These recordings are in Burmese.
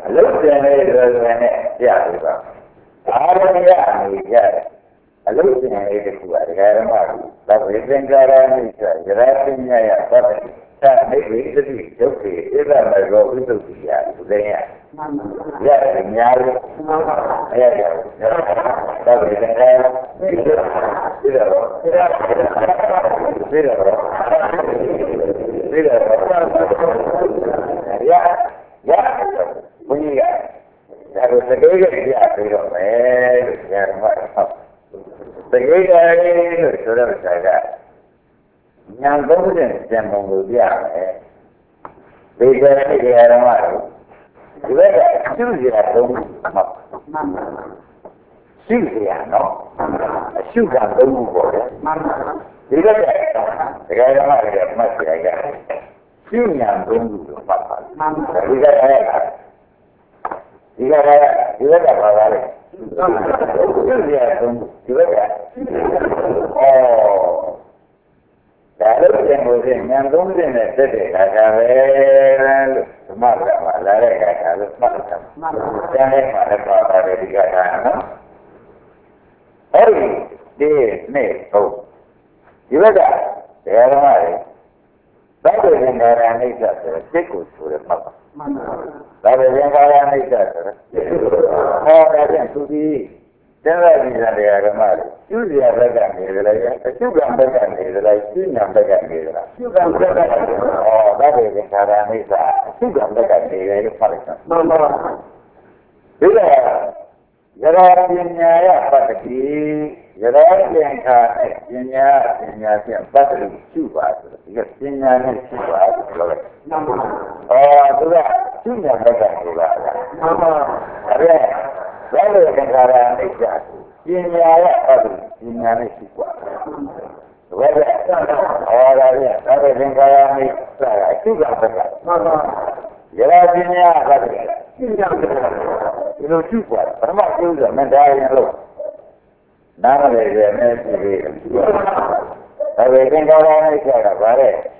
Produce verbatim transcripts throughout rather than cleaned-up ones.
lúc tiền này rồi rồi này dạ được không à đó là người dạ lúc tiền này thì cũng vậy cái mà ta phải xem ra ra như vậy ra tin nhảy có thể ta mấy vị cái gì chỗ thì cái là mà rồi cái thứ gì vậy đây nha dạ thì nhau dạ ta phải xem ra bây giờ bây giờ bây giờ dạ dạ bây giờ harus segera dia tidak eh yang macam segera ini sudah berjaga yang kemudian yang kemudian eh beda ini dia ramai juga sudah dong sudah no sudah dong boleh tidak segera ramai dia masih ada sudah dong apa tidak ada Jika saya, jika tak balik, itu dia tunggu, jika tak. Oh, kalau yang boleh, yang tunggu ini sedih, kalau semua sama, lalu kalau semua, jangan mana apa dari kata, oh, di ni, oh, jika tak, sekarang hari, baru negara ini jadi cukup sudah apa. Lalu yang kaya ni cara, oh ada tu di, jangan di sana dia kemari, tu dia berkan dia lagi, tu kan berkan dia lagi, tu yang berkan dia lagi, tu kan berkan, oh lalu yang kaya ni cara, tu kan berkan dia lagi macam. Bila jalan dunia ya pasti, jalan yang kaya, dunia dunia yang pasti cuba, jika dunia ni cuba, oh tu lah. Sudah berkan juga. Ada, lalu negara Indonesia, ini ayat tadi, ini ayat siapa? Wajah, awalnya, lalu negara Indonesia juga berkan. Jadi ini ayat tadi, itu siapa? Termasuk juga mendaya lo. Nama dia Messi. Lalu negara Indonesia apa?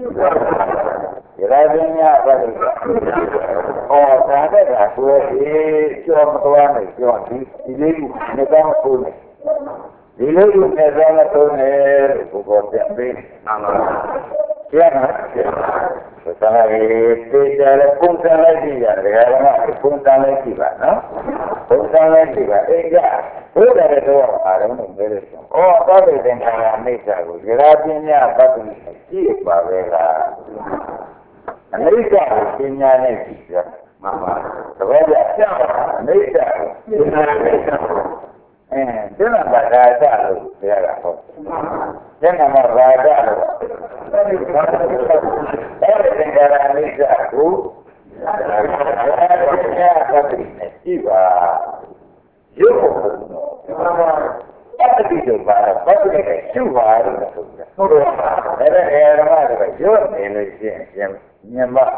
Jadi apa tu? Oh, saya dah aku ini cuma tuan ni, cuma di di negara pun. Di negara pun ni, bukan siapa. Siapa? Sekarang ini cara pun cara dia, negara mana pun cara dia, no? Pun cara dia, enggak. Sudah ada orang orang mungkin. Oh, tapi dengan ni saya, jadi apa tu? Siapa bela? Amerika punya negara, mama. Sebenarnya Amerika punya negara. Eh, jangan berada lu, ya lah. Jangan berada lu. Dari negara Amerika tu, punya negara tiba. Jauh, mama. Apa itu barang? Apa itu cuma itu? Ada yang mana? Jauh ini yang nyembah.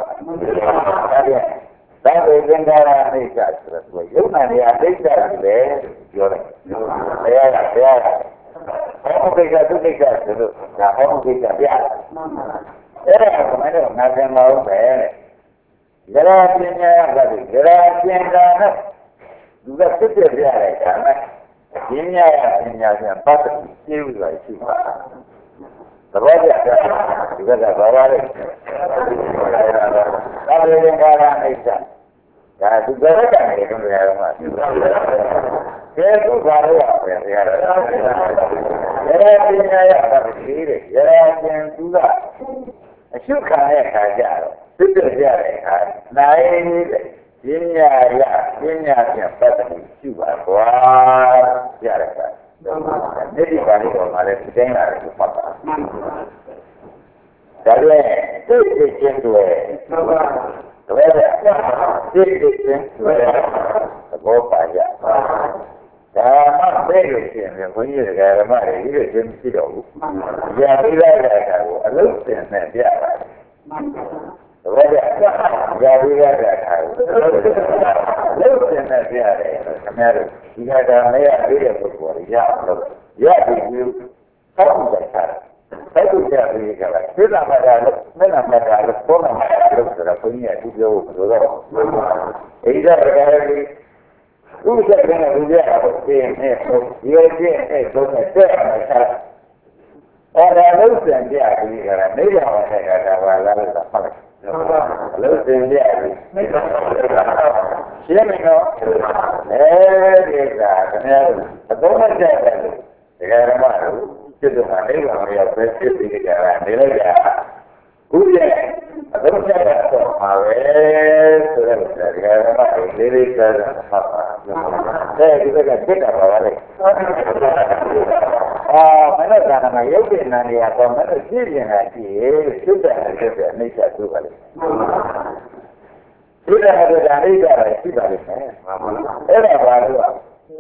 Tapi negara ini tak sesuai. Mana dia ada le, jauh. Saya saya. Kamu kita tu kita tu, kamu kita dia. Eh, kamu nak yang mau saya. Jalan punya apa? Jalan punya mana? Juga kita dia kan. Ini ya, ini ya, yang patut diuji itu. Terus ya, juga dah bawa lagi. Kalau yang orang Indonesia, dah juga kan itu yang masih. Itu baru apa yang dia. Jadi ini ya, tapi ini, jadi yang juga. Suka ya saja, sudah jadi. Nah ini. Ini ya, ini yang patut dicoba. Wah, siapa? Jadi kalau orang kita dengar itu apa? Jadi, itu itu tu, itu itu tu, apa aja? Dah, betul sih. Yang punya negara mana itu jenis itu. Yang tidak ada, lalu sebenarnya dia. Wajah, jadi ada tahu. Lalu yang dia ada, kemarin jika ada mereka dia berbuat, ya, ya itu kamu besar. လက်တွေ့ကြပြီးကြတာသိတာမှလည်းမနာမှလည်းပေါ်လာမှလို့ဆိုတာကိုကြီးအတူပြောလို့တော့အိဒါကလည်းသူ့စက်ကလည်းလူရအောင်သိနေတော့ဒီအကျင့်အဲ့တော့တဲ့မှာဆက်အဲ့ဒါလို့စံပြပြီးကြတာနေရမှာတဲ့ကတာပါလားလို့မှတ်လိုက်လို့စင်ပြပြီးရှင်းမလို့အဲဒီကခင်ဗျားတို့အသုံးမကျတဲ့ဒကာရမတို့စိတ်ကအိမ်မှာရောက်ပဲဖြစ်ပြီးကြတာနေလိုက်တာခုရဲ့အသုံးကျတော့မှာပဲဆိုတော့ဒကာရမတို့လေးလေးစားစားမှတ်ပါအဲဒီကစိတ်ကပါလေအာမနက်ကနာရုပ်ရှင်နာနေရာတော့မနက်ကြည့်နေတာကြည့်ရေစိတ်ကလည်းပဲအိဋ္ဌသုပါလေဒီကနေ့ဒါအိဋ္ဌရရှိပါလိမ့်မယ်အဲ့ဒါပါလို့ဒါ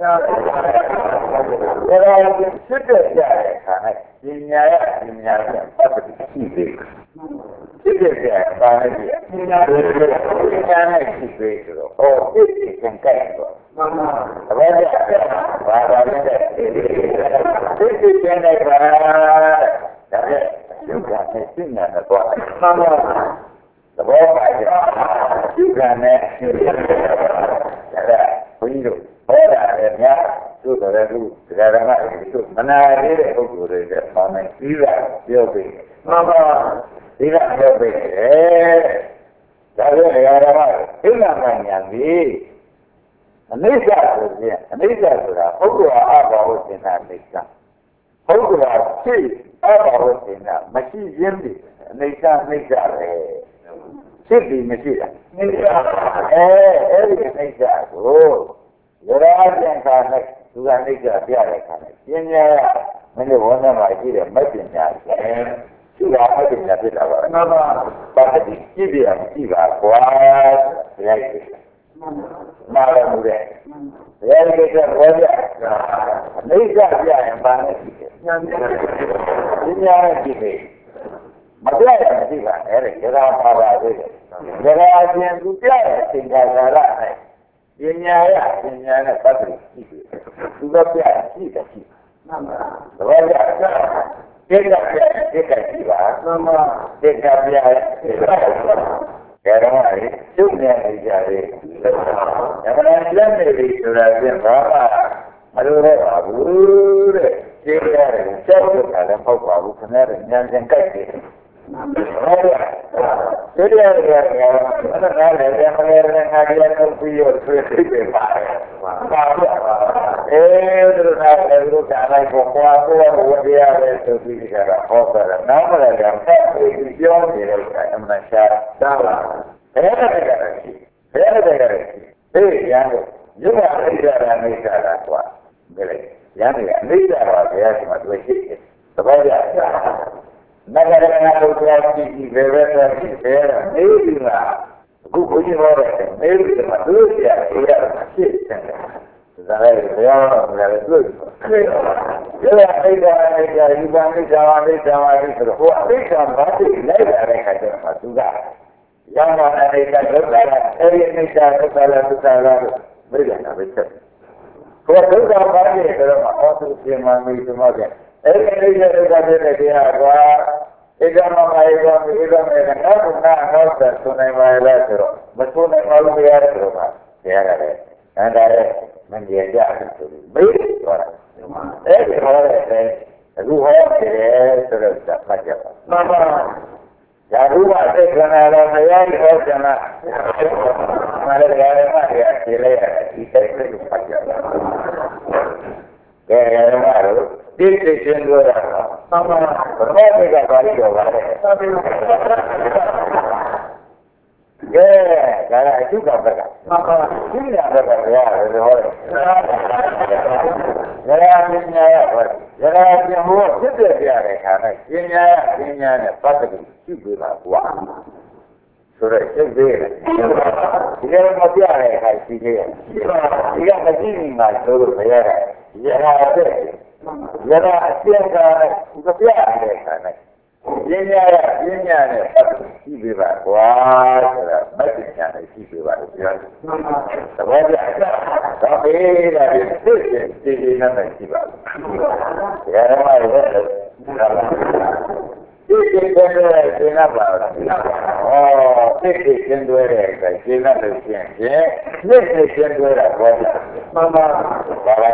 တော့စိတ်ကြရတဲ့ခါနဲ့ပညာရပညာရပတ်သက်ရှိသေးတယ်စိတ်ကြရပါလိမ့်မယ်ပညာရပညာရရှိသေးတယ်တော့ဟောစိတ်ကံကဲတော့မှန်ပါဘာလဲဘာပါလဲစိတ်ကြရတဲ့ခါဒါနဲ့ရုပ်ကနဲ့စိတ်နဲ့တော့မှန်ပါသဘောပါရဲ့ဒီကနေ့ဒါကဘုန်းကြီးတို့ဟောတာလည်းများသို့တော်လည်းသူဒကာဒကတို့မနာရတဲ့ပုဂ္ဂိုလ်တွေကပါမယ်ပြီးတာပြောပြီးမှန်ပါဒီကပြောပြီးတယ်ဒါကြောင့်ဒကာဒကအိမ်လာမှညာပြီးအနိစ္စဆိုရင်အနိစ္စဆိုတာပုဂ္ဂိုလ်အားအဘာဝသင်္ခါအနိစ္စပုဂ္ဂိုလ်အားရှိအဘာဝသင်္ခါမရှိခြင်းဒီအနိစ္စအနိစ္စပဲဖြစ်ပြီးမရှိတာနိစ္စအဲအဲ့ဒီနိစ္စကိုရရပြန်ခါနဲ့သူကနိစ္စပြတဲ့ခါနဲ့ပညာရမင်းတို့ဝန်ထမ်းမှာရှိတဲ့မပညာရှင်သူကမပညာဖြစ်လာပါမှန်ပါပါတိကြည့်ပြရမကြည့်ပါကွာဘုရားကြီးမာရမှုတဲ့ဘုရားကြီးကဘောပြနိစ္စပြရင်ပါနေရှိတယ်ဉာဏ်ပညာနဲ့ကြည့်ပြီမပြရမကြည့်ပါနဲ့တဲ့ဒါကပါပါသေးတယ်ဒါကအပြင်သူပြရဲ့သင်္ခါရနဲ့ပညာရပညာနဲ့ပတ်သက်ရှိတယ်သူကပြရှိတယ်ရှိမှန်ပါသဘောကျတိတ်ကပြတိတ်ကရှိပါမှန်ပါတိတ်ကပြရဲ့ကဲတော့လေကျုပ်နေနေကြတယ်ဒါကလည်းလက်နေပြီဆိုတာပြင်ဘာမှမလိုတော့ပါဘူးတဲ့ရှင်းရတယ်ကြောက်ကြတယ်မဟုတ်ပါဘူးခင်ဗျားတို့ဉာဏ်ရှင်ကြိုက်တယ်ဟုတ်ကဲ့ဒီလိုရရအဲ့ဒါလည်းလည်းမလည်းလည်းငါကြည့်ရတော့ပြီးရဆွေးသိတယ်ပါပါအဲဒီလိုနဲ့ဒီလိုကလည်းကိုကွာကိုဝတ်ရတဲ့သူကြီးကဟောတာနောက်မှလည်းဖက်ပြီးပြောနေတယ်အမှန်ရှာတာပါဘယ်နဲ့တကယ်ရှိဘယ်နဲ့တကယ်ရှိအေးရန်ရုပ်အနိစ္စအနိစ္စလားကွာဒီလေရန်ကအနိစ္စပါဘယ်ရမှာတွေ့ရှိတယ်သဘောကျနဂရဏဘုရားရှိရှိဘယ်ဘက်ကရှိတယ်နေပြီလားအခုဘုရားဟောတယ်နေပြီမှာတွေ့ရတယ်ရတာရှိတယ်ဒါလည်းဘုရားကလည်းတွေ့တယ်ဒီလိုအိဒါအိဒါဒီဘာမိသာမိသာမိဆိုတော့ဟိုအသိကဘာတိလိုက်လာတဲ့ခါကျတော့သူကရဟန်းအနေနဲ့ဒုက္ခလားအဲဒီအိဒါဒုက္ခလားဒုက္ခလားမေးတယ်ပဲချက်ဟိုဒုက္ခဘာလဲဆိုတော့အောသူပြင်မှမိသမကအဲ့ဒီအိဒါဒုက္ခတဲ့တရားကဧကမမဧကမဧကမေကတော့ကနောက်ဆက်ဆိုနိုင်ပါလားဆိုတော့မဆိုနိုင်ပါဘူးရားဆိုတော့တရားရတယ်အဲ့ဒါလည်းမကြည့်ကြဘူးဆိုပြီးမေးတော့အဲ့ဒီဟောတဲ့အခုဟောတယ်ဆိုတော့မှတ်ကြပါမှန်ပါရာဟုဝသိက္ခဏာတော်ဘုရားဟောကြလားမရကြရမှာဒီလေဒီစိတ်ကိုမှတ်ကြပါကဲရမှာလို့ဒီစိတ်ချင်းတို့ရတာမှန်ပါဘယ်လိုကပါလိတော့ပါလဲကဲဒါကအကျုပ်ကဘက်ကမှန်ပါဒီနေရာဘက်ကဘုရားဟောတယ်ဟောတယ်ရရပညာရဟောရရပင်ဟောဖြစ်တဲ့ပြတဲ့ခါနဲ့ပညာရပညာနဲ့ပတ်သက်ပြီးရှိပြီလားကွာဆိုတော့စိတ်သေးတယ်ဒီကမပြတဲ့အခါရှိသေးတယ်ဒီကမကြည့်နေမှဆိုလို့ဘယ်ရတာရရတဲ့ရရအကျဉ်းကမပြတဲ့အခါနဲ့ပညာရပညာနဲ့ပတ်သက်ရှိပြီပါကွာဆိုတာမပညာနဲ့ရှိပြီပါလို့ပြောတယ်သဘောကျတော့ဘေးလာပြီးသိတယ်သိနေမှရှိပါဘူးဒါမှလည်း Titik kendor kenapa? Oh, titik kendor ya, kenapa sih? Titik kendor apa? Mama, bapa.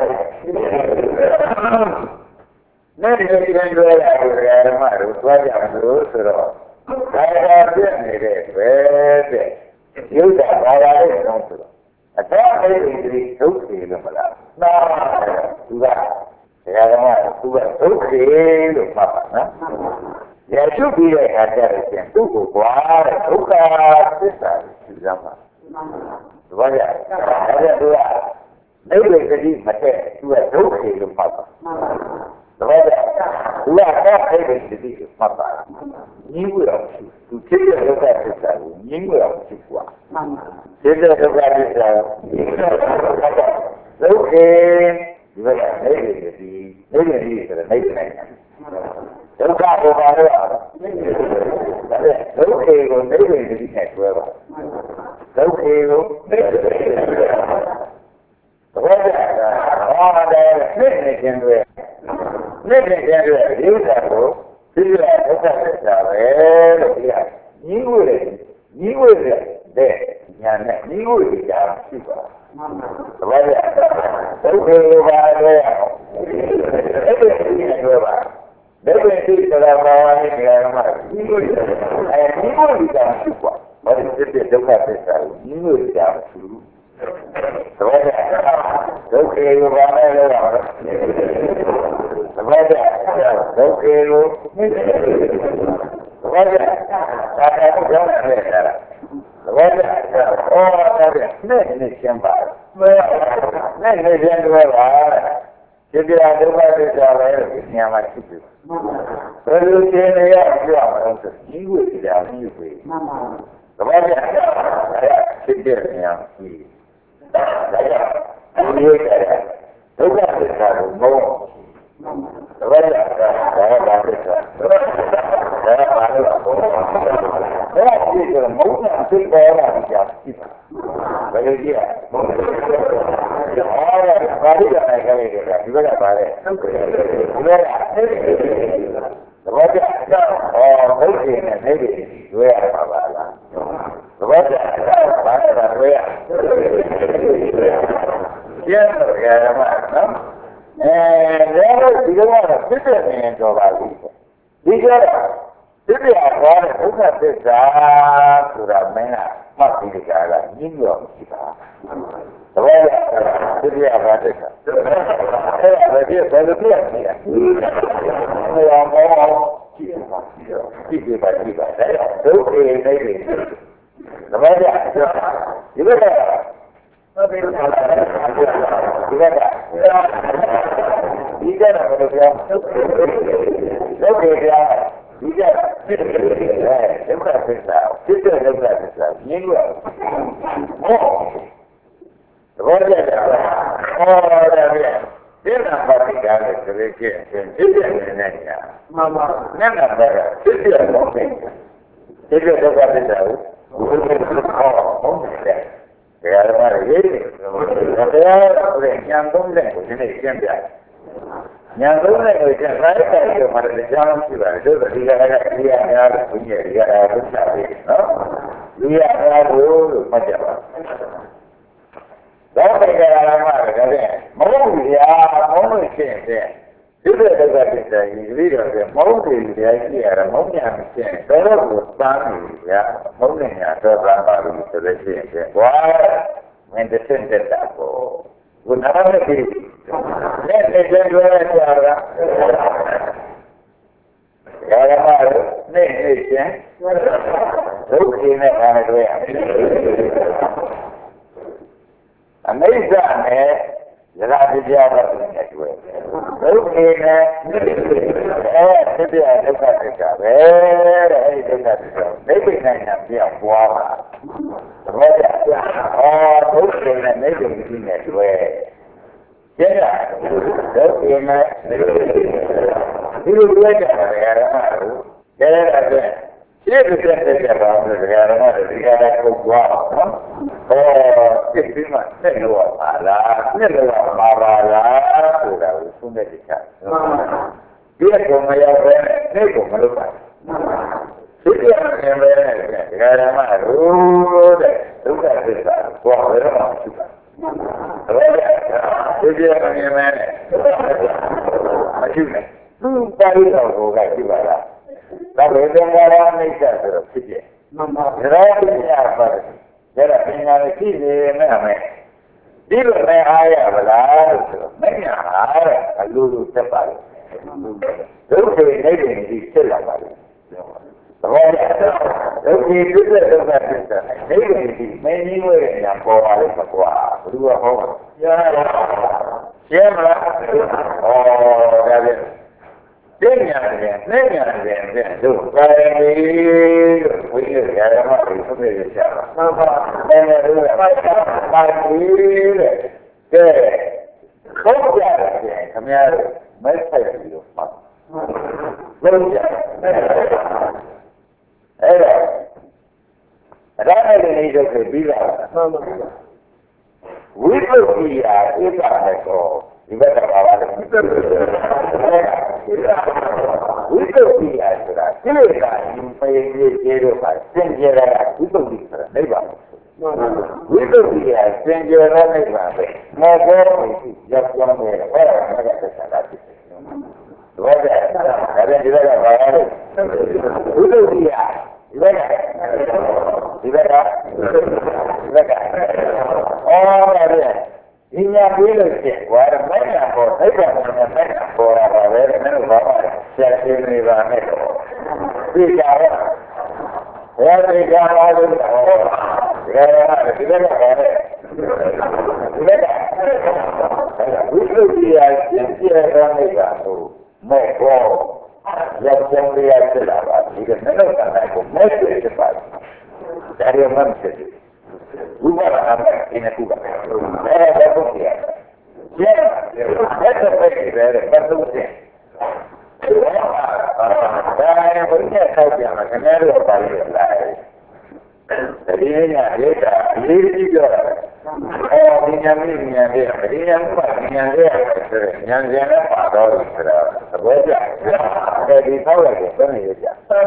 Titik kendor apa? Maru, wajah terus terus. Saya dia ni deh, bede. Yuda, bapa itu nonton. Ada ini itu itu malah. Nah, sudah. Sekarang sudah itu apa? Nah. Ya juga ada yang tu buat buka besar sama. Banyak ada dua. Lebih jadi macam dua dua kilo apa. Banyak dua apa jadi apa. Minggu yang tu kita juga besar. Minggu yang tu kuat. Kita juga besar. Okey. Banyak lebih jadi lebih jadi lebih banyak. Đâu có đâu có đâu đâu khi còn đấy thì đi hẹn rồi đâu khi luôn rồi là đây nét này trên người nét này trên người yếu ra rồi thì là nó sẽ trở về được gì những người những người để nhà này những người thì chả gì cả rồi là đâu khi qua đây đấy thì hẹn rồi bạn. Deve essere la mamma che era mai. Eh, mi vuoi dire su qua? Ma se ti devo pensare, mi vuoi dire su? Dove? Dove io vado a lavorare? Dove? Dove io? Dove? Ah, già una vera. Dove? Oh, vabbè, ne ne siamo. Ne ne siamo là. Jadi ada apa cara yang macam itu. Kalau dia ni ya, dia macam itu tidak mungkin. Kemudian saya sedih yang ini. Saya ini saya juga besar mau. Kemudian saya baca. Saya baca. Saya tidak mau nanti orang yang kita. Bagi dia. Orang baru yang kali ini, juga tak boleh. Juga, sebab dia, oh mungkin ni, dua apa lah. Sebab dia, mana dua. Dia berkata macam, eh, dia juga orang kita ni yang coba lagi. Dia, dia orang bukan besar, sudah mana masih dikala ni yang kita. Sebab dia berkata, eh, dia selalu dia ni. Yang mau kita baca baca, tu ini ni. Sebab dia, juga juga juga nak berdoa. Okey dia, juga. Eh, bukan besar. Kita bukan besar. Ni juga. Oh. Sebab dia, oh dia. Dia nak berikan kerja, dia ni ni. Mama, ni nak berat. Dia mungkin. Dia juga tahu. Oh, mungkin. Kalau mana ini, kalau orang yang boleh, ini siapa? Yang boleh kita lain itu mana jangan siapa. Itu dia ada dia ada punya dia ada siapa? Dia ada macam apa? Kalau kita lama kerja, mau dia mau siapa? Itu juga kita ini dia mau dia dia mau yang siapa? Kalau bukan dia mau yang ada baru selesai. Wah, mendesak aku. Guna apa sih? Ni ni jual cara. Kalau malu, ni ni je. Rugi ni kan tu ya. Amerika ni, jadi dia apa ni tu? Rugi ni, eh, dia dekat dekat, eh, dekat dekat. Maybe ni nak dia buat. Sebab dia, oh, rugi ni ni rugi ni tu. Jadi, rugi ni, itu dua cara baru. Jadi ada. Dia bisa berjalan dengan dengan kuat. Oh, itu macam ni luar malah, ni luar malah, sudah sudah dekat. Dia cuma yang ni cuma lupa. ဖြစ်ပြနေမယ်ဒကာဓမ္မတို့တဲ့ဒုက္ခသစ္စာကိုဘယ်တော့မှရှိတာဟုတ်ကဲ့ဖြစ်ပြနေမယ်မရှိနဲ့သူပါဠိတော်ကရှိပါလားဒါဘယ်သင်္ကာရအိဋ္ဌဆိုတော့ဖြစ်ပြမှန်ပါဗျာဒါပညာပါတယ်ဒါပညာနဲ့ရှိနေမယ်အမေဒီလိုနဲ့အားရပါလားဆိုတော့မညာအားတဲ့အလိုလိုသက်ပါလေဒုက္ခနေနေဒီဖြစ်လာပါလေသဘောကျဒုက္ခပြည့်တဲ့ဒုက္ခသစ္စာနေနေဒီမင်းကြီးဝဲညာပေါ်ပါလိမ့်မကွာဘယ်သူကဟောမှာရှင်းလားရှင်းမလားဩဒါပဲပညာနဲ့နဲ့ညာနဲ့တဲ့ဒုက္ခနေလို့ဝိသေရရမကိုသုံးနေကြတာမှန်ပါအဲ့ဒါကပါပါပြီးတဲ့ကဲခေါင်းကြတယ်ခင်ဗျားမဲဆက်ပြီးတော့ပါလုံးကြအဲ့ဒါအဲ့ဒါလည်းနေတော့ပြီးလာမှန်ပါဝိသုဒ္ဓိယာဣဒ္ဓနဲ့ကောဒီဘက်ကပါပါတယ်ဝိသုဒ္ဓိယာဆိုတာကိလေသာဒီပေကြီးကျေတော့ပါစင်ကြယ်တာဝိသုဒ္ဓိဆိုတာနိဗ္ဗာန်ဝိသုဒ္ဓိယာစင်ကြယ်တဲ့နိဗ္ဗာန်ပဲငါပြောလို့ရောက်ကြောင်းတယ်အဲ့ဒါကသက်သာတာဖြစ်တယ်ဘောကဒါပြန်ဒီဘက်ကပါရတယ်ဝိသုဒ္ဓိယာဒီဘက်ကဒီဘက်ကဒီဘက်ကအော်ဒါပြန်ဒီညာပြေးလို့ရှိရင်ဝါရမညာပေါ်သိက္ခာမညာမညာပေါ်လာပါပဲမင်းတို့ဘာမှဆရာရှင်နေပါနဲ့တော့သိကြပါဘယ်သိကြပါလို့ဟောဒါကဒီဘက်ကပါလေဒီဘက်ကဝိသုဒ္ဓိယာရှင်းပြတော်နေတာဟုတ်မဲ့ဘောရောက်ကျန်ရဖြစ်လာပါဒီကနေ့တော့တိုင်းကိုမဲ့ဖြစ်ပါတယ်ဒါရမှမဖြစ်ဘူးဝိပဿနာနဲ့အင်းကူပါအဲ့ဒါတော့ပြရတယ်ကျဲအဲ့ဒါပဲကြည့်ရတယ်ဘာလို့လဲဒါရဘုရားဆောက်ပြန်မှာခင်ဗျားတို့ပါလိမ့်လားဒီညရိတ်တာအရေးကြီးပြောတာအော်ဒီညမင်းညံလေးဒီညမှာညံလေးဆိုရင်ညံကျင်နဲ့ပါတော့ဆိုတာသဘောကျတယ်ဒီဆောက်လိုက်တယ်ဘယ်နည်းကြ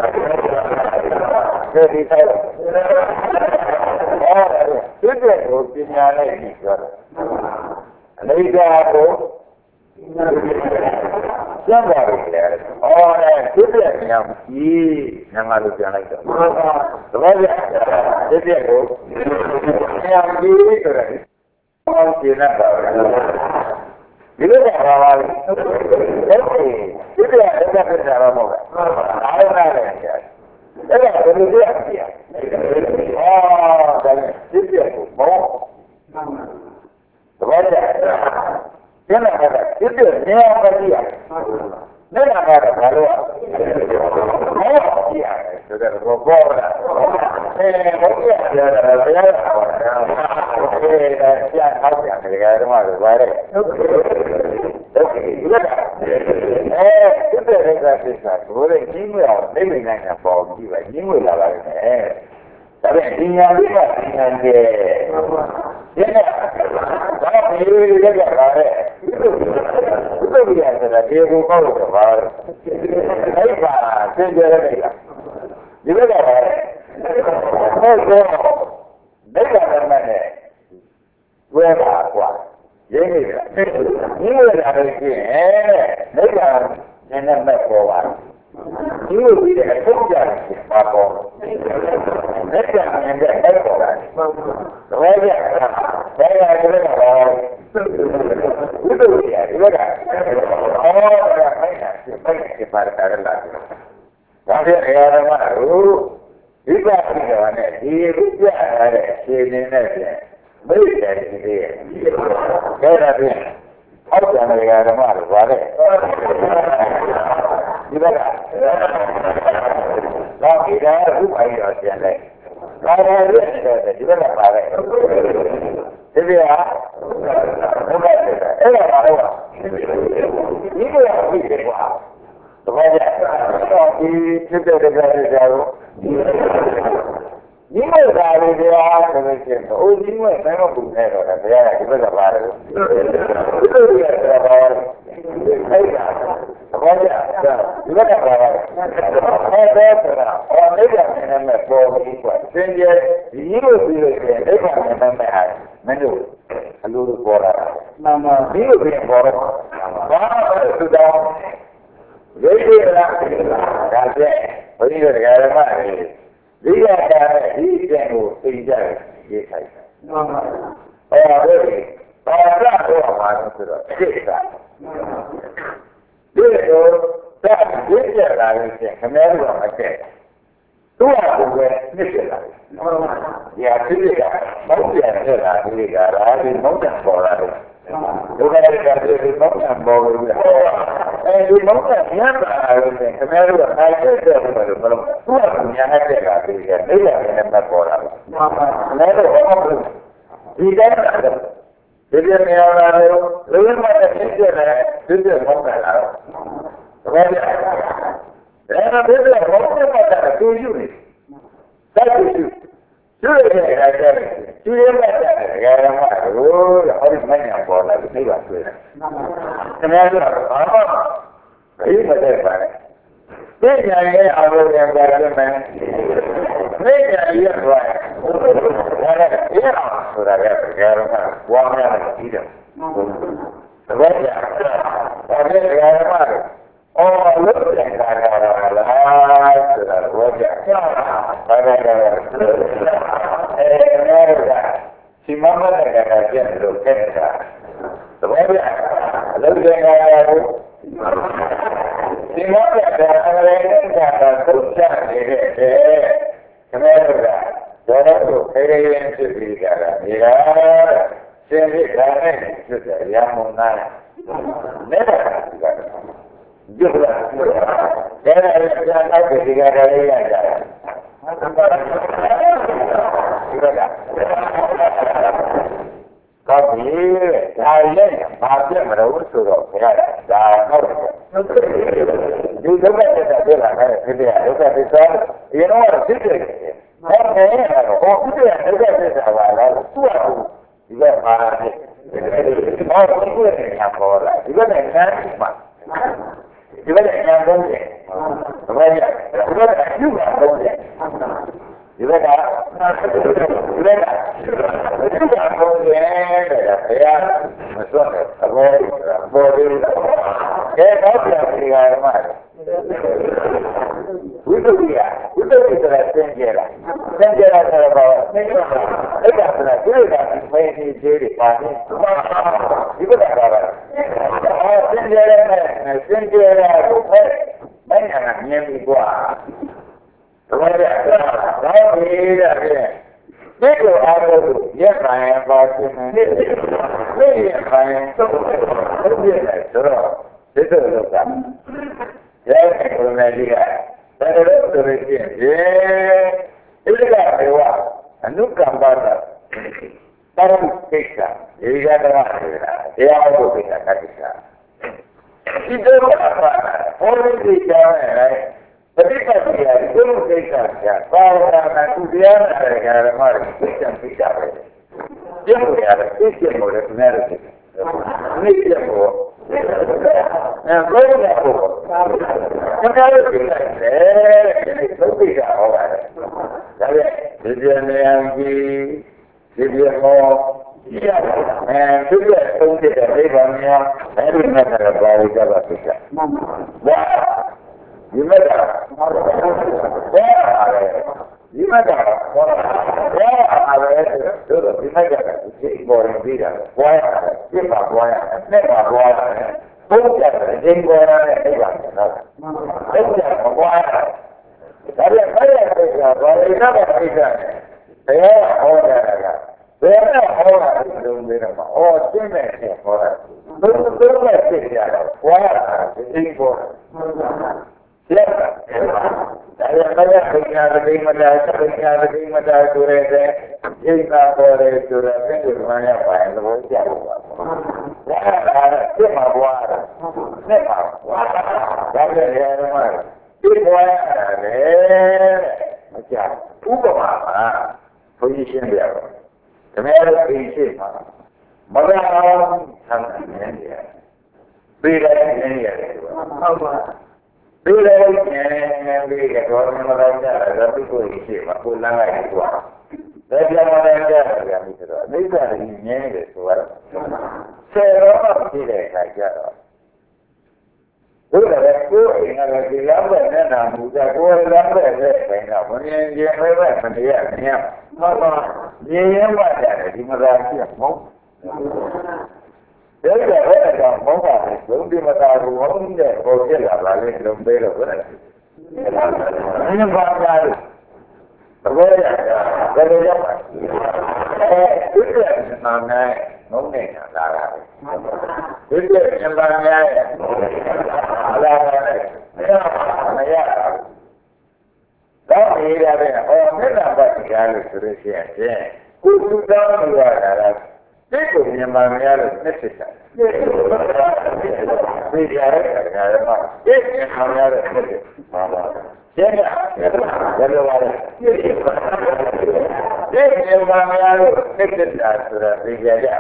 တယ်ဒီဆောက်လိုက်အော်ဒီတဲ့ကိုပညာနဲ့ပြီးပြောတယ်အနိစ္စကိုကျမ်းပါလေ။အော်လေဒီပြည့်ညံကြီးညံလို့ပြန်လိုက်တော့။ဟုတ်ပါသဘောကျဒီပြည့်ကိုညံကြီးဆိုတယ်။အော်ကျင်တာပါဒီလိုပါပါလေ။အဲဒီဒီပြည့်အဲ့ဒါပြတာတော့မဟုတ်ဘူး။အားရရတယ်ကြာ။အဲ့ဒါဘယ်လိုလဲကြာ။အော်ဒါနဲ့ဒီပြည့်ကိုဘောသဘောကျကျန်တာကဒီပြည့်နေရာမကြည့်ရ။နေရာကတော့ဘာလို့လဲ။ဟောကြည့်ရတယ်ဆိုတော့ဘောပေါ်လာ။အဲဘောကြည့်ရတယ်ဘယ်လိုလဲ။အဲဒါကြာဟောက်ကြတယ်ကတော့တော့ဘာလဲ။ဟုတ်ကဲ့။ဟုတ်ကဲ့။အဲဒီပြည့်ကပြည့်စားဘိုးလေးကြီးမွေအောင်နေနေနိုင်တာပေါ်ကြည့်ပါကြီးမွေလာပါလိမ့်မယ်။ဒါပေမဲ့ဒီညာလေးကဒီညာရဲ့ဒီနေ့ဒါပေမဲ့ဒီကပါလေဘုရားဆိုတာဒီကိုပေါ့တော့ပါအဲ့ပါသင်ကြရတဲ့ကဒီဘက်ကပါလေဟုတ်ကဲ့မိစ္ဆာဓမ္မနဲ့ဝဲပါကွာရင်းနေတာဒီလိုလာလို့ရှိရင်မိစ္ဆာနည်းနည်းမဲ့ပေါ်ပါဒီလိုပြီးတဲ့အထုတ်ကြတယ်ပါပေါ်မိစ္ဆာနည်းနည်းမဲ့ပေါ်လာသဘောကျဒါကဒီဘက်ကပါဝိသုဒ္ဓိယာဒီဘက်ကအော်ဒါခိုင်းတာစိတ်စိတ်ပါတာလည်းလာတယ်ဒါဖြင့်အရာဓမ္မတို့ဒီပါဠိတော်နဲ့ဒီပြပြရတဲ့အခြေအနေနဲ့ပြန်မိတ်တယ်ဒီလေးရဲ့ဒါဒါဖြင့်အောက်ကျန်တဲ့ဓမ္မတို့ပါလေဒီဘက်ကဒါကိဒါဥပ္ပါယတော်ပြန်လိုက်ဒါလည်းဒီဘက်ကပါလေဒီပြာဟုတ်ကဲ့အဲ့ဒါပါတော့ဒီလိုရပြီကွာတပည့်ကြတော့ဒီဖြစ်တဲ့ကြတဲ့ကြတော့ဒီလိုသာလေးတရားဆိုလို့ရှိရင်အိုဒီမဲ့ဆိုင်တော့ဘူးနဲ့တော့ဘုရားကဒီဘက်ကပါတယ်ဒီလိုရတာပါအဲ့ဒါတပည့်ကြဒီဒီဘက်ကပါပါအဲဒါဆိုတာဟောနေတယ်နည်းနဲ့ပေါ်ပြီးกว่าသင်ကျဒီလိုပြီးလို့ရှိရင်အိဗာနည်းနဲ့ဟာမင်းတို့အလိုလိုပေါ်လာတာမှန်ပါဒီလိုပြင်ပေါ်တော့ဘာလို့သူတော်ရိပ်ရလားဒါကျဲဘုရားတရားဓမ္မတွေဒီရတာဒီကျင့်ကိုသိကြတယ်ရေးခိုင်းတယ်မှန်ပါဟောဒါဘာသာတော့မှာဆိုတော့စိတ်ကဒီလိုသာဝိဇ္ဇာလာလို့ရှိရင်ခမဲလို့မကဲသူ့ဟာကိုပဲနှစ်ပြလာတယ်။ဟုတ်ပါဘူး။ဒီအဖြစ်ကမောက်ပြန်ခဲ့တာဒီကရာဒီမောက်ပြန်ပေါ်လာတယ်။ဒုက္ခတွေကဒီမောက်ပြန်ပေါ်လို့အဲဒီမောက်ပြန်ညံ့လာလို့ရှိရင်ခမဲလို့အားကျတဲ့ဘယ်လိုမလို့သူ့ဟာကိုညံ့တဲ့ကဒီကနေရာနဲ့ပတ်ပေါ်လာတယ်။ဟုတ်ပါဘူး။လည်းတော့ဘာလို့ဒီတိုင်းဒီပြနေရတာလို့လူ့မှာဖြစ်တဲ့ဒီပြမောက်ပြန်လာတော့ဘာလဲအဲ့ဒါဘယ်လိုဘောင်းနဲ့ပတ်တာသူယူနေတက်သူယူယူရတဲ့အခါကျတော့ယူရတဲ့အခါကျတော့ဟိုဟောဒီမညာပေါ်လာပြီးနေပါဆွဲတယ်ခင်ဗျားတို့ဘာမှဘယ်မှာတဲ့ပါလဲသိညာရဲ့အာရုံနဲ့ပါရမယ်သိညာရဲ့ဘာလဲဒါလည်းအေးအောင်ဆိုတာကကြရမှာဝါများတယ်ပြီးတယ်သဘောကျဒါလည်းကြရမှာအော်လို့ပြန်လာတာလားဆိုတာဝေကြ။ဘာလဲလဲ။အဲဒါကစီမံမတဲ့ကကျန်လို့ခဲ့တာ။သဘောကျ။အလုပ်ပြန်လာတော့စီမံတဲ့ကအရင်ကသုတ်ချနေတဲ့ခမဲတို့ကတော့ခေရရင်ဖြစ်ပြီးကြတာ။ဒီကစင်စစ်တာနဲ့ဖြစ်တယ်ရမုံသား။နေတာကကျုပ်ကဒါလည်းကြားတော့ဒီကတည်းကရကြတယ်ဒီကကောင်းပြီဒါလည်းဘာပြတ်မလို့ဆိုတော့ခရဒါဟုတ်တယ်ဒီဒုက္ခတဲ့တဲ့လာတဲ့ဒီပြဒုက္ခသစ္စာဒီတော့သိတယ်ဟောနေတော့ဟောသိတယ်ဒုက္ခသစ္စာပါလားသူ့အကူဒီကပါတဲ့ဟောဒီကိုနေရပေါ်လာဒီကနေနန်းမှာဒီဘက်ကအများဆုံးတယ်။ဒါပေမဲ့ဒီဘက်ကအကျုပ်ကတော့တယ်။ဒီဘက်ကဒီဘက်ကကျုပ်ကတော့တယ်တဲ့။ဘုရားမစွတ်တယ်။ဘောဘောဒီကဲတော့ပြန်ဒီကရမှာဝိသုဒ္ဓိယဝိသုဒ္ဓိဆိုတာသင်ကြလား။သင်ကြလားဆိုတော့အဲ့ဒါဆိုတာဒီကမင်းကြီးကြီးတွေပါနေဒီဘက်ကပါလား။အော်သင်ကြတယ်သင်ကြတယ်ဟုတ်ကဲ့မင်းကမြင်ပြီကွာတကယ်တော့ဒီတဲ့ဒီလိုအားလုံးရက်ပိုင်းပါခြင်းနဲ့ဒီရက်ပိုင်းသုံးသုံးပြည့်တယ်ဆိုတော့ဒီလိုလုပ်တာရဲ့ကိုယ်နဲ့ဒီကဒါလည်းဆိုရင်ဒီဒီကဘေဝအနုကမ္ပါဒတာရကိစ္စဒီကတော့တရားဟုတ်ကိစ္စကတိစ္စဒီတော့ဘာလဲဟောဒီကြောင်းနဲ့ပဋိပက္ခရာဒီလိုကိစ္စကဘာသာနဲ့သူတရားနဲ့ဓမ္မတွေသိချင်သိကြပဲကျင့်ကြရတယ်သိချင်လို့လည်းနည်းတယ်နိစ္စကိုအဲဘယ်လိုလဲဘယ်လိုလဲကျန်တဲ့ကိစ္စတွေသုတ်ပိကဟောပါတယ်ဒါပေမဲ့ဒီပြန်နေအောင်ကြီးဒီပြန်ဟောအဲဒီကသုံးတဲ့အိဗာများအဲဒီမှာလည်းပါဠိကပါသိချာဘာဒီမဲ့တာဘာလဲဒီမဲ့တာဘာလဲတို့ဒီမဲ့တာဒီပေါ်ရင်ပြီးတာဘာရပြစ်ပါဘာရနဲ့ပါဘာရဘုရားရဲ့အင်းပေါ်ရတဲ့အိဗာနော်အဲ့ဒါဘာရဒါလည်းဘယ်ရတဲ့ကဘာလဲကပါသိချာဘယ်ဟောတာကဘယ်နဲ့ဟောတာလုံးနေတော့ဟောရှင်းမဲ့နဲ့ဟောတာဘယ်လိုလုပ်လဲသိကြတော့ဘွားတာဒီပေါ်လက်ဒါလည်းမရခင်ဗျာဒီမတာခင်ဗျာဒီမတာဆိုရဲတဲ့အိမ်သာပေါ်ရဲဆိုတော့ဘယ်လိုမှရပါ့မလို့ကြားလို့ပါဒါကစစ်မှာဘွားတာစစ်မှာဘွားဒါလည်းရမှာဒီဘွားရတယ်မကြောက်ဥပမာမှာဘုရားရှင်းပြတော့တမန်တော်ကြီးရှိမှာမဂ္ဂအောင်ဆံနေတယ်ပြည်တယ်နေရတယ်ဟုတ်ပါပြီးတော့ဉာဏ်နဲ့ပြီးတော့ဘုရားမတော်ကြတာဒီကိုရှိမှာကိုလမ်းလိုက်ကွာဒါကြောင့်လည်းကြားရတယ်မိဆိုတော့အိဋ္ဌာကြီးငြင်းတယ်ဆိုတော့ဆယ်တော့ဖြစ်တဲ့အခါကျတော့ဘုရားကကိုယ်အင်္ဂါကဒီလမ်းပဲနဲ့နာမူကြကိုယ်လမ်းပဲနဲ့ဆိုင်တာဘုရင်ကျင်ပဲပဲမတရားမရမှန်ပါမြင်ရင်မှတယ်ဒီမသာရှိမဟုတ်ဒါကြတဲ့ကောင်မောင်းပါတယ်ဘုံဒီမသာဘူးဘုံတဲ့ပေါ်ပြလာပါလေလုံးပေးတော့ဘယ်နဲ့ဒီမှာပါလားဘောရဘယ်လိုရောက်အဲဒီကနာနဲ့ငုံနေတာလာတာဒီကညံပါများရဲ့လာတာမရဘူးတော့ဒီရတဲ့ဟောမျက်နှာပတ်ကြားလို့ဆိုလို့ရှိရင်ကိုသူတောင်းလို့ရတာလားဒီကိုညံပါများလို့နှစ်ဖြစ်တာဒီကြရတဲ့ခါရမှာဒီညံပါများလို့နှစ်ဖြစ်ပါပါကျန်တာဘယ်လိုပါလဲဒီညံပါများလို့နှစ်ဖြစ်တာဆိုတာသိကြရ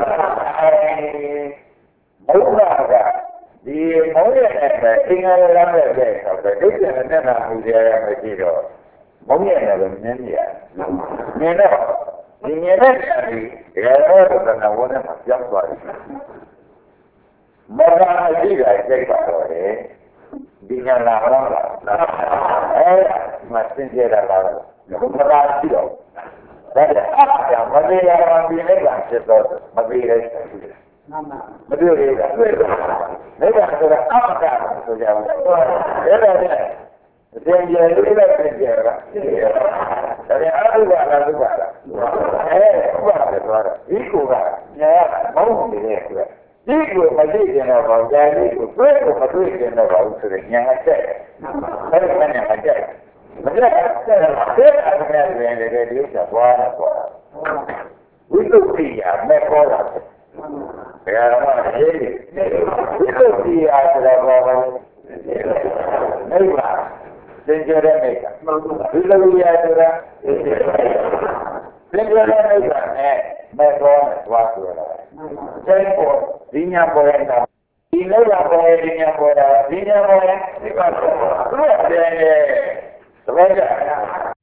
ဘုရားကဒီမောရတဲ့အင်္ဂါရလမ်းပဲတဲ့ဆိုတော့ဒုက္ခနဲ့နာမှုရရမရှိတော့မောရနဲ့ပဲနင်းရနင်းတော့ဒီနင်းတဲ့ဒီရတော့ကနဝနဲ့မှာပြောင်းသွားတယ်မောရအရှိကစိတ်ပါတော့တယ်ဒီညာလာတော့အဲမစင်ကြတာလားမသာရှိတော့ဒါကြအမသေးရမှာဒီနေ့ကဖြစ်တော့မသေးတဲ့မတွေ့ရတာတွေ့တော့ဒါကဆိုတာအမကဆိုကြတယ်ဒါနဲ့သင်ကြလေးနဲ့သင်ကြတာဒါနဲ့အရုပ်ကလားဒုက္ခလားအဲဥပဒေတော့ဒီကိုကညာရမဟုတ်နေတဲ့အတွက်ဒီကိုမသိကျင်တော့ဘာကြာလေးကိုတွေ့ကိုမတွေ့ကျင်တော့ဘာလို့ဆိုရင်ညာအချက်အဲ့ဒါနဲ့မကြိုက်မကြိုက်တဲ့အဲ့ဒါနဲ့လည်းလည်းဒီဥစ္စာပွားတာပေါ့ဝိသုဒ္ဓိယမဲ့ပေါ်တာဘယ်တော့မှရေးတယ်ဒီလိုဒီအားဆိုတော့ဘာလဲနိဗ္ဗာန်သင်္ကြန်တဲ့နိဗ္ဗာန်ဒီလိုရဆိုတာသင်္ကြန်တဲ့နိဗ္ဗာန်နဲ့မဲ့တော်နဲ့သွားဆိုတာကျင့်ဖို့ဒီညာပေါ်ရင်ဒီနိဗ္ဗာန်ပေါ်ရင်ဒီညာပေါ်တာဒီညာပေါ်ရင်ဒီပါတော့သူ့အပြင်ရဲ့သဘောကျ